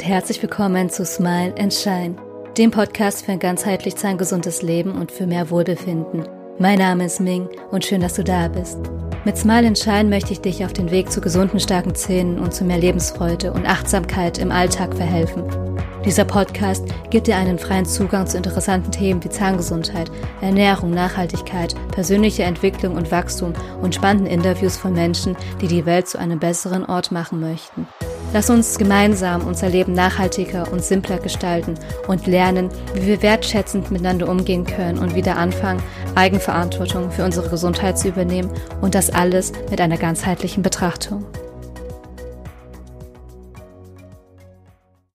herzlich willkommen zu Smile and Shine, dem Podcast für ein ganzheitlich zahngesundes Leben und für mehr Wohlbefinden. Mein Name ist Ming und schön, dass du da bist. Mit Smile and Shine möchte ich dich auf den Weg zu gesunden, starken Zähnen und zu mehr Lebensfreude und Achtsamkeit im Alltag verhelfen. Dieser Podcast gibt dir einen freien Zugang zu interessanten Themen wie Zahngesundheit, Ernährung, Nachhaltigkeit, persönliche Entwicklung und Wachstum und spannenden Interviews von Menschen, die die Welt zu einem besseren Ort machen möchten. Lass uns gemeinsam unser Leben nachhaltiger und simpler gestalten und lernen, wie wir wertschätzend miteinander umgehen können und wieder anfangen, Eigenverantwortung für unsere Gesundheit zu übernehmen und das alles mit einer ganzheitlichen Betrachtung.